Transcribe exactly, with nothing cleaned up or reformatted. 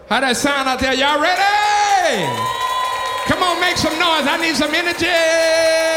How that sound out there? Y'all ready? Come on, make some noise. I need some energy.